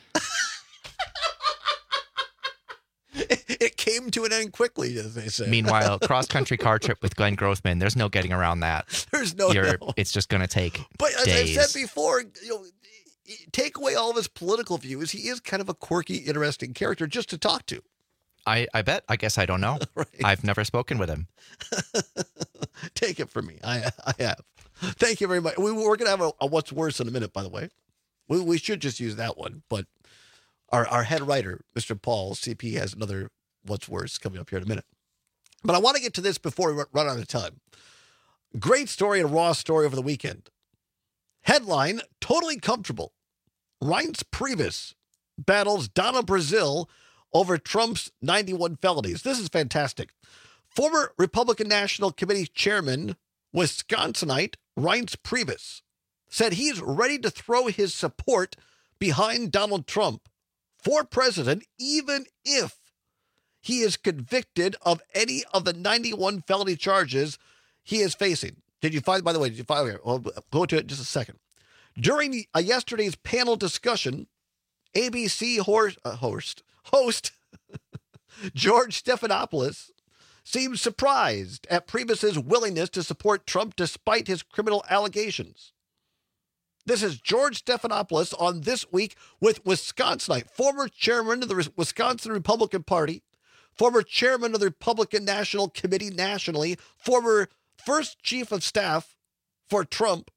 it, it came to an end quickly, as they say. Meanwhile, cross-country car trip with Glenn Grothman, there's no getting around that. There's no, You're, no. It's just going to take But as days. I said before, you know, take away all of his political views, he is kind of a quirky, interesting character just to talk to. I, I bet. I guess I don't know. Right. I've never spoken with him. Take it from me. I I have. Thank you very much. We, we're going to have a, a What's Worse in a minute, by the way. We, we should just use that one. But our, our head writer, Mister Paul, C P, has another What's Worse coming up here in a minute. But I want to get to this before we run out of time. Great story and raw story over the weekend. Headline, totally comfortable. Reince Priebus battles Donna Brazile over Trump's ninety-one felonies. This is fantastic. Former Republican National Committee Chairman, Wisconsinite Reince Priebus, said he's ready to throw his support behind Donald Trump for president, even if he is convicted of any of the ninety-one felony charges he is facing. Did you find, by the way, did you find here? I'll go to it in just a second. During uh, yesterday's panel discussion, A B C host, uh, host, host George Stephanopoulos seemed surprised at Priebus's willingness to support Trump despite his criminal allegations. This is George Stephanopoulos on This Week with Wisconsinite, former chairman of the Wisconsin Republican Party, former chairman of the Republican National Committee nationally, former first chief of staff for Trump.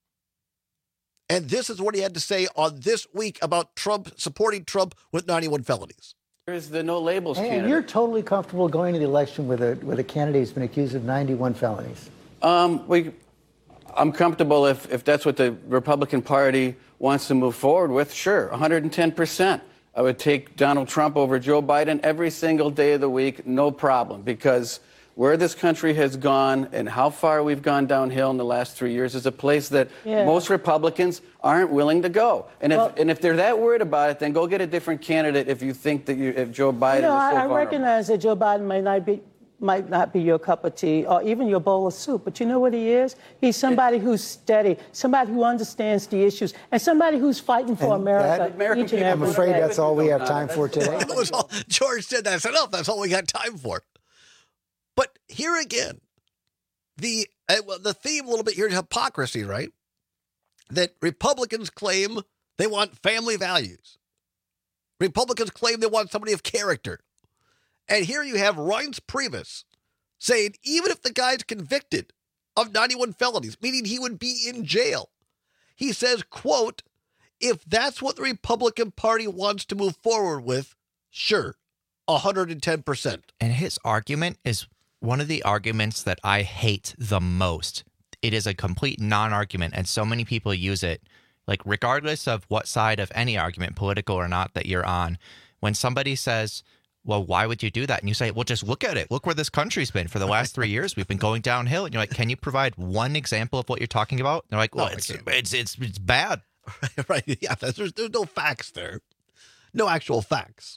And this is what he had to say on This Week about Trump, supporting Trump with ninety-one felonies. There's the no labels and candidate. You're totally comfortable going to the election with a with a candidate who's been accused of ninety-one felonies? Um, we, I'm comfortable if, if that's what the Republican Party wants to move forward with. Sure, one hundred ten percent. I would take Donald Trump over Joe Biden every single day of the week, no problem, because where this country has gone and how far we've gone downhill in the last three years is a place that yeah. most Republicans aren't willing to go. And if well, and if they're that worried about it, then go get a different candidate if you think that you, if Joe Biden you know, is so I, I vulnerable. recognize that Joe Biden might not be might not be your cup of tea or even your bowl of soup, but you know what he is? He's somebody who's steady, somebody who understands the issues, and somebody who's fighting for and America that, each and every I'm afraid day. that's all we have time for today. That was all, George said that's enough. That's all we got time for. But here again, the uh, well, the theme a little bit here is hypocrisy, right? That Republicans claim they want family values. Republicans claim they want somebody of character. And here you have Reince Priebus saying even if the guy's convicted of ninety-one felonies, meaning he would be in jail, he says, quote, if that's what the Republican Party wants to move forward with, sure, one hundred ten percent. And his argument is one of the arguments that I hate the most. It is a complete non-argument, and so many people use it. Like, regardless of what side of any argument, political or not, that you're on, when somebody says, well, why would you do that? And you say, well, just look at it. Look where this country's been for the last three years. We've been going downhill. And you're like, can you provide one example of what you're talking about? And they're like, well, no, it's, it's, it's, it's bad. Right. Yeah. There's, there's no facts there. No actual facts.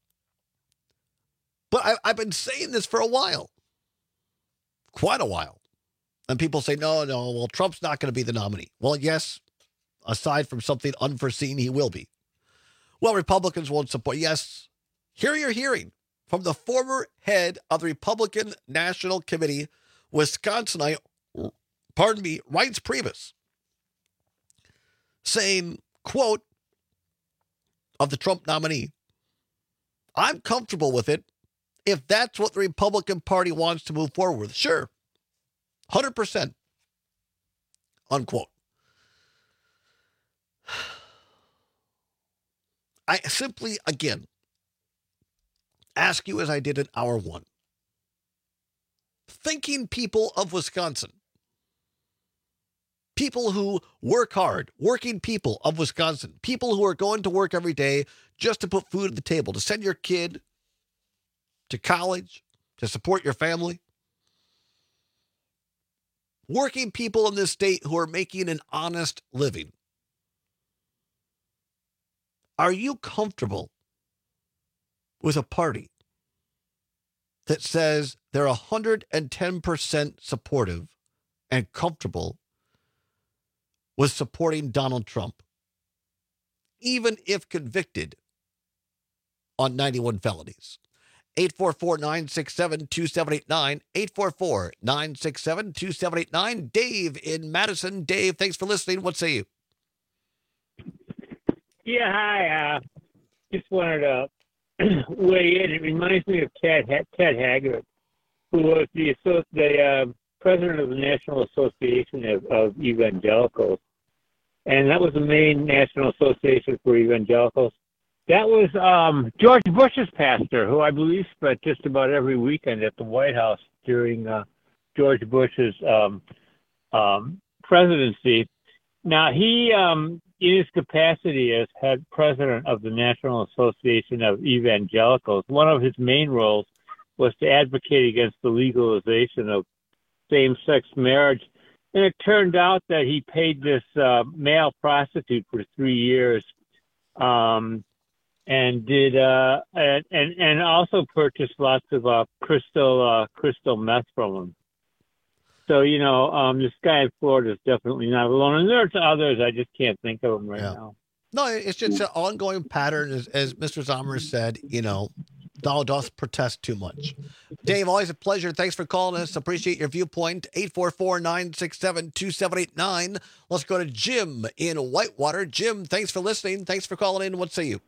But I, I've been saying this for a while. Quite a while. And people say, no, no, well, Trump's not going to be the nominee. Well, yes, aside from something unforeseen, he will be. Well, Republicans won't support. Yes, here you're hearing from the former head of the Republican National Committee, Wisconsinite, pardon me, Reince Priebus, saying, quote, of the Trump nominee, I'm comfortable with it if that's what the Republican Party wants to move forward with. Sure. one hundred percent. Unquote. I simply, again, ask you as I did in hour one. Thinking people of Wisconsin, people who work hard, working people of Wisconsin, people who are going to work every day just to put food at the table, to send your kid to college, to support your family. Working people in this state who are making an honest living. Are you comfortable with a party that says they're one hundred ten percent supportive and comfortable with supporting Donald Trump, even if convicted on ninety-one felonies? eight four four, nine six seven, two seven eight nine, eight four four, nine six seven, two seven eight nine. Dave in Madison. Dave, thanks for listening. What say you? Yeah, hi. Uh, just wanted to weigh in. It reminds me of Ted, Ted Haggard, who was the, the uh, president of the National Association of, of Evangelicals. And that was the main National Association for Evangelicals. That was um, George Bush's pastor, who I believe spent just about every weekend at the White House during uh, George Bush's um, um, presidency. Now, he, um, in his capacity as head president of the National Association of Evangelicals, one of his main roles was to advocate against the legalization of same-sex marriage. And it turned out that he paid this uh, male prostitute for three years. Um, and did uh and, and and also purchased lots of uh crystal uh crystal meth from him. So, you know, um this guy in Florida is definitely not alone. And there's others, I just can't think of them right yeah. now. No, it's just an ongoing pattern, as, as Mister Zomer said, you know, thou dost protest too much. Dave, always a pleasure. Thanks for calling us. Appreciate your viewpoint. eight four four, nine six seven, two seven eight nine. Let's go to Jim in Whitewater. Jim, thanks for listening. Thanks for calling in. What say you?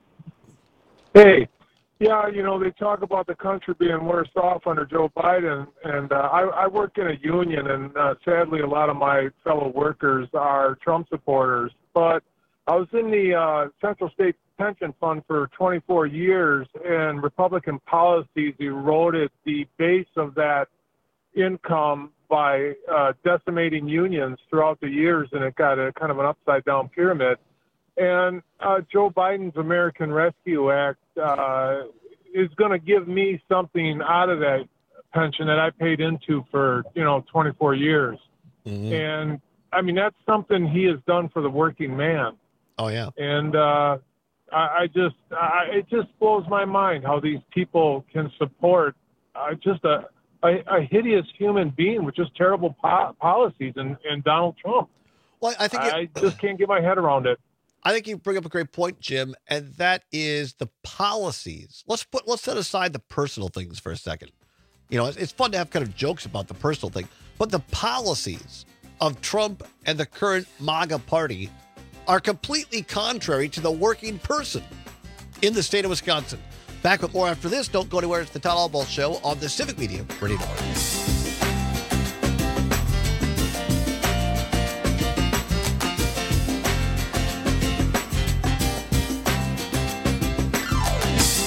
Hey, yeah, you know, they talk about the country being worse off under Joe Biden, and uh, I, I work in a union, and uh, sadly a lot of my fellow workers are Trump supporters. But I was in the uh, Central State Pension Fund for twenty-four years, and Republican policies eroded the base of that income by uh, decimating unions throughout the years, and it got a kind of an upside-down pyramid. And uh, Joe Biden's American Rescue Act uh, is going to give me something out of that pension that I paid into for, you know, twenty-four years. Mm-hmm. And, I mean, that's something he has done for the working man. Oh, yeah. And uh, I, I just, I, it just blows my mind how these people can support uh, just a, a, a hideous human being with just terrible po- policies and, and Donald Trump. Well, I think it, I just can't get my head around it. I think you bring up a great point, Jim, and that is the policies. Let's put let's set aside the personal things for a second. You know, it's, it's fun to have kind of jokes about the personal thing, but the policies of Trump and the current MAGA party are completely contrary to the working person in the state of Wisconsin. Back with more after this. Don't go anywhere. It's the Todd Albaugh Show on the Civic Media Radio Network.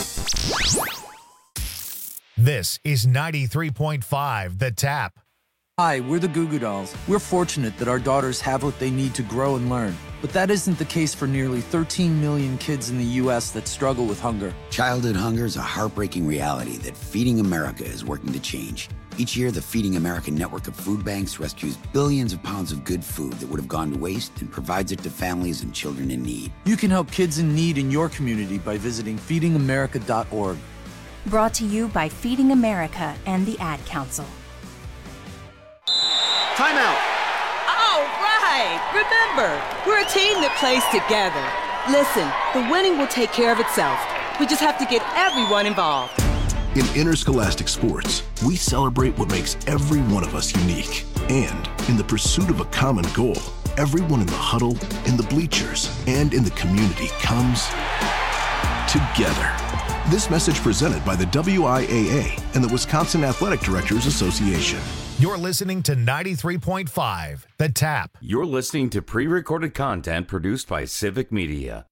This is ninety-three point five The Tap. Hi, we're the Goo Goo Dolls. We're fortunate that our daughters have what they need to grow and learn. But that isn't the case for nearly thirteen million kids in the U S that struggle with hunger. Childhood hunger is a heartbreaking reality that Feeding America is working to change. Each year, the Feeding America network of food banks rescues billions of pounds of good food that would have gone to waste and provides it to families and children in need. You can help kids in need in your community by visiting feeding america dot org. Brought to you by Feeding America and the Ad Council. Timeout. All right. Remember, we're a team that plays together. Listen, the winning will take care of itself. We just have to get everyone involved. In interscholastic sports, we celebrate what makes every one of us unique. And in the pursuit of a common goal, everyone in the huddle, in the bleachers, and in the community comes together. This message presented by the W I A A and the Wisconsin Athletic Directors Association. You're listening to ninety-three point five, The Tap. You're listening to pre-recorded content produced by Civic Media.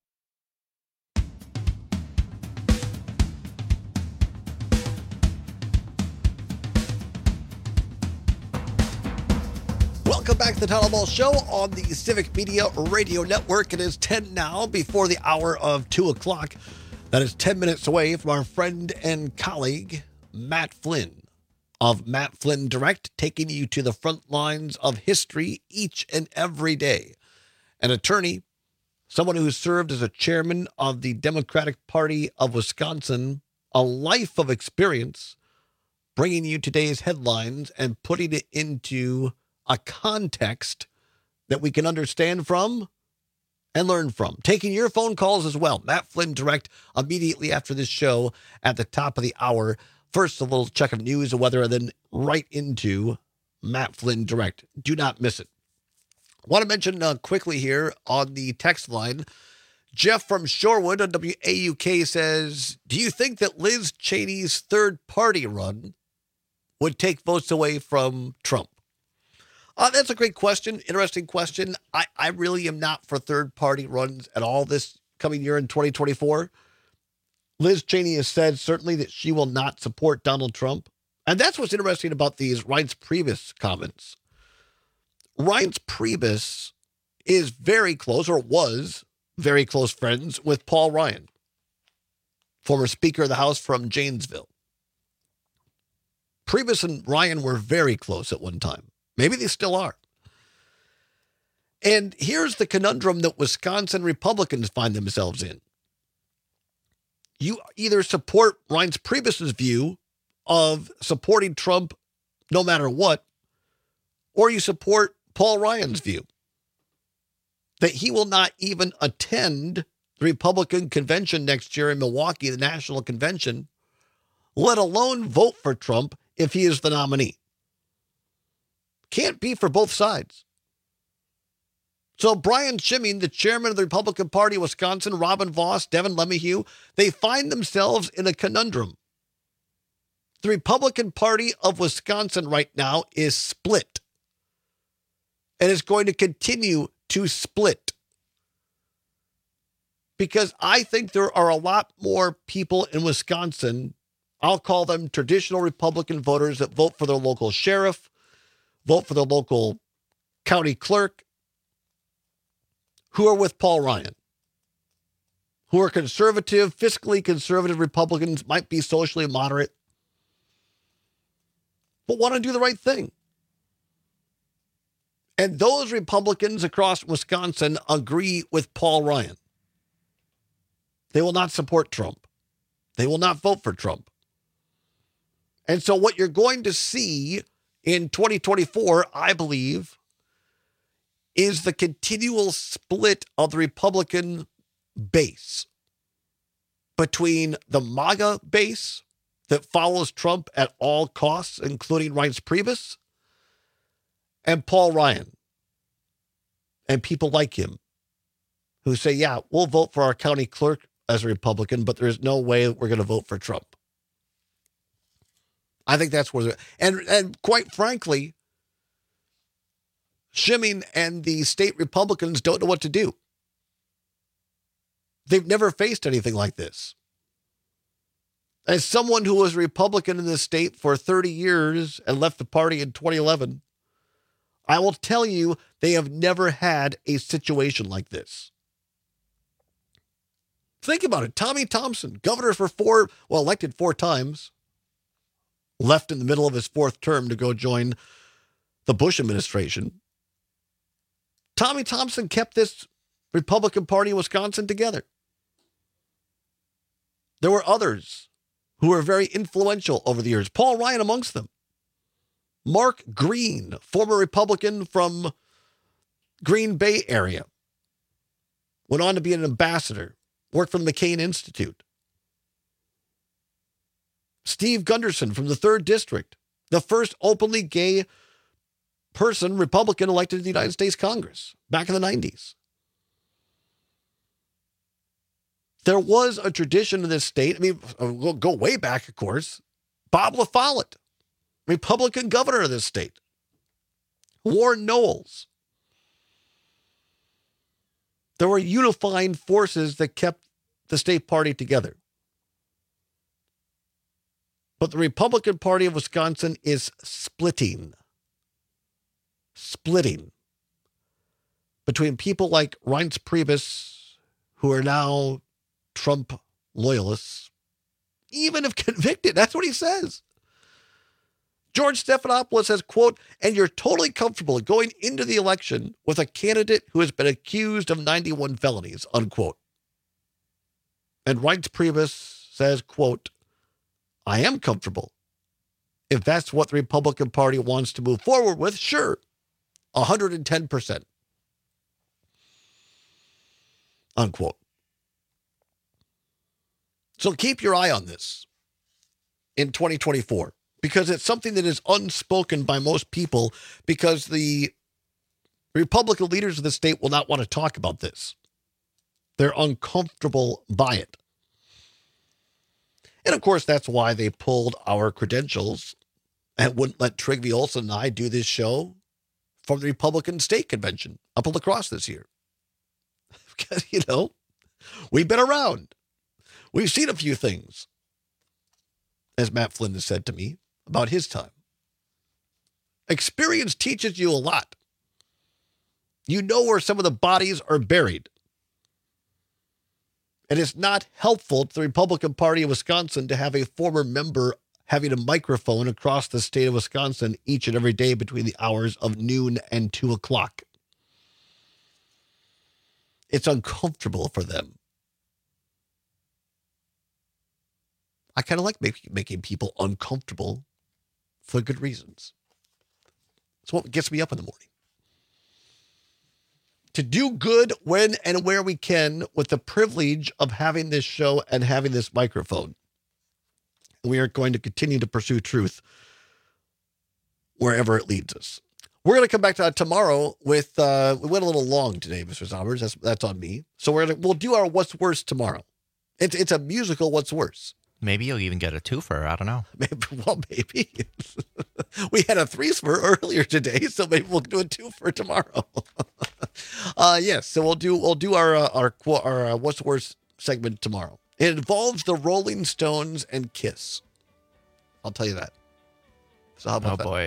Welcome back to the Town Hall Show on the Civic Media Radio Network. It is ten now, before the hour of two o'clock. That is ten minutes away from our friend and colleague, Matt Flynn, of Matt Flynn Direct, taking you to the front lines of history each and every day. An attorney, someone who served as a chairman of the Democratic Party of Wisconsin, a life of experience, bringing you today's headlines and putting it into a context that we can understand from and learn from. Taking your phone calls as well. Matt Flynn Direct immediately after this show at the top of the hour. First, a little check of news and weather, and then right into Matt Flynn Direct. Do not miss it. I want to mention uh, quickly here on the text line, Jeff from Shorewood on W A U K says, do you think that Liz Cheney's third party run would take votes away from Trump? Uh, that's a great question. Interesting question. I, I really am not for third party runs at all this coming year in twenty twenty-four. Liz Cheney has said certainly that she will not support Donald Trump. And that's what's interesting about these Reince Priebus comments. Reince Priebus is very close, or was very close friends with Paul Ryan, former Speaker of the House from Janesville. Priebus and Ryan were very close at one time. Maybe they still are. And here's the conundrum that Wisconsin Republicans find themselves in. You either support Reince Priebus's view of supporting Trump no matter what, or you support Paul Ryan's view that he will not even attend the Republican convention next year in Milwaukee, the national convention, let alone vote for Trump if he is the nominee. Can't be for both sides. So Brian Schimming, the chairman of the Republican Party of Wisconsin, Robin Voss, Devin LeMahieu, they find themselves in a conundrum. The Republican Party of Wisconsin right now is split and is going to continue to split, because I think there are a lot more people in Wisconsin, I'll call them traditional Republican voters, that vote for their local sheriff, vote for their local county clerk, who are with Paul Ryan, who are conservative, fiscally conservative Republicans, might be socially moderate, but want to do the right thing. And those Republicans across Wisconsin agree with Paul Ryan. They will not support Trump. They will not vote for Trump. And so what you're going to see in twenty twenty-four, I believe, is the continual split of the Republican base between the MAGA base that follows Trump at all costs, including Reince Priebus, and Paul Ryan, and people like him who say, yeah, we'll vote for our county clerk as a Republican, but there's no way that we're going to vote for Trump. I think that's where they're, and, and quite frankly, Schimming and the state Republicans don't know what to do. They've never faced anything like this. As someone who was a Republican in this state for thirty years and left the party in twenty eleven, I will tell you, they have never had a situation like this. Think about it. Tommy Thompson, governor for four, well, elected four times, left in the middle of his fourth term to go join the Bush administration. Tommy Thompson kept this Republican Party of Wisconsin together. There were others who were very influential over the years. Paul Ryan amongst them. Mark Green, former Republican from Green Bay area, went on to be an ambassador, worked for the McCain Institute. Steve Gunderson from the third District, the first openly gay person, Republican, elected to the United States Congress back in the nineties. There was a tradition in this state. I mean, we'll go way back, of course. Bob LaFollette, Republican governor of this state. Warren Knowles. There were unifying forces that kept the state party together. But the Republican Party of Wisconsin is splitting. Splitting. Between people like Reince Priebus, who are now Trump loyalists, even if convicted. That's what he says. George Stephanopoulos says, quote, and you're totally comfortable going into the election with a candidate who has been accused of ninety-one felonies, unquote. And Reince Priebus says, quote, I am comfortable. If that's what the Republican Party wants to move forward with, sure, one hundred ten percent. Unquote. So keep your eye on this in twenty twenty-four, because it's something that is unspoken by most people, because the Republican leaders of the state will not want to talk about this. They're uncomfortable by it. And of course, that's why they pulled our credentials and wouldn't let Trygve Olsen and I do this show from the Republican State Convention up in La Crosse this year. Because, you know, we've been around. We've seen a few things, as Matt Flynn has said to me about his time. Experience teaches you a lot. You know where some of the bodies are buried. And it's not helpful to the Republican Party of Wisconsin to have a former member having a microphone across the state of Wisconsin each and every day between the hours of noon and two o'clock. It's uncomfortable for them. I kind of like make, making people uncomfortable for good reasons. It's what gets me up in the morning. To do good when and where we can with the privilege of having this show and having this microphone. We are going to continue to pursue truth wherever it leads us. We're going to come back to that tomorrow with, uh, we went a little long today, Mister Sommers. That's, that's on me. So we're gonna, we'll do our What's Worse tomorrow. It's, it's a musical What's Worse. Maybe you'll even get a twofer. I don't know. Maybe, well, maybe. We had a threefer earlier today, so maybe we'll do a twofer tomorrow. uh, yes, so we'll do we'll do our uh, our our uh, What's Worse segment tomorrow. It involves the Rolling Stones and Kiss. I'll tell you that. So how about oh boy.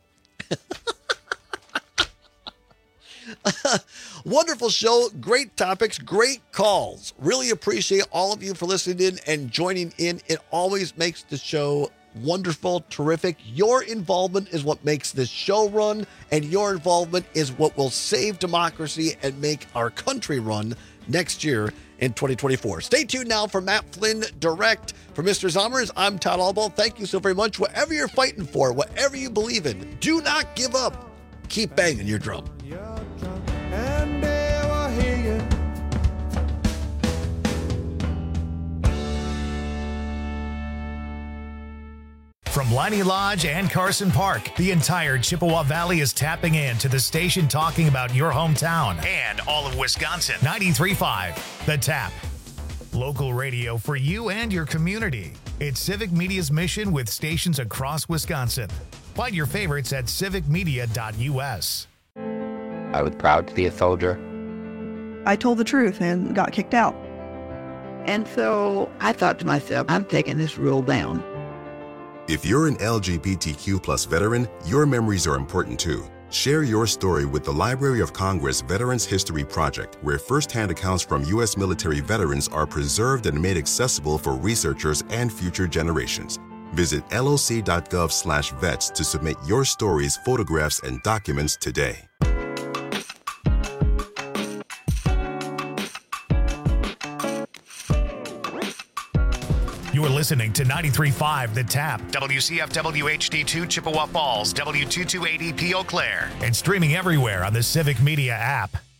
Wonderful show, great topics, great calls. Really appreciate all of you for listening in and joining in. It always makes the show wonderful, terrific. Your involvement is what makes this show run, and your involvement is what will save democracy and make our country run next year in twenty twenty-four. Stay tuned now for Matt Flynn Direct. For Mister Zommers, I'm Todd Albaugh. Thank you so very much. Whatever you're fighting for, whatever you believe in, do not give up. Keep banging your drum. And they will hear you. From Liney Lodge and Carson Park, the entire Chippewa Valley is tapping in to the station talking about your hometown and all of Wisconsin. ninety-three point five, The Tap. Local radio for you and your community. It's Civic Media's mission with stations across Wisconsin. Find your favorites at civic media dot U S. I was proud to be a soldier. I told the truth and got kicked out. And so I thought to myself, I'm taking this rule down. If you're an L G B T Q plus veteran, your memories are important too. Share your story with the Library of Congress Veterans History Project, where firsthand accounts from U S military veterans are preserved and made accessible for researchers and future generations. Visit loc.gov slash vets to submit your stories, photographs, and documents today. You are listening to ninety-three point five The Tap, W C F W H D two Chippewa Falls, W two two eighty P Eau Claire, and streaming everywhere on the Civic Media app.